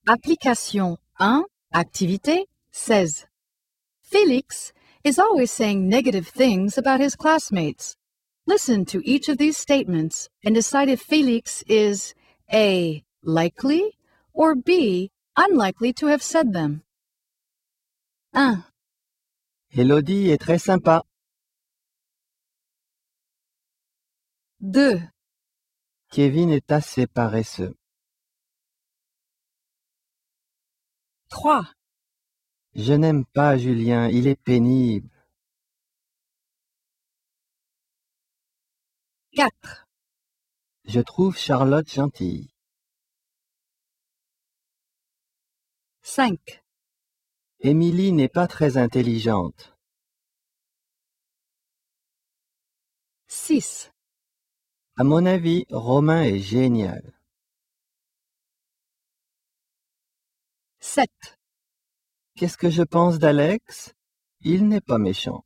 Application 1, activité 16. Felix is always saying negative things about his classmates. Listen to each of these statements and decide if Felix is A. likely or B. unlikely to have said them. 1, Élodie est très sympa. 2, Kevin est assez paresseux. 3, Je n'aime pas Julien, il est pénible. 4, Je trouve Charlotte gentille. 5, Émilie n'est pas très intelligente. 6, À mon avis, Romain est génial. 7. Qu'est-ce que je pense d'Alex? Il n'est pas méchant.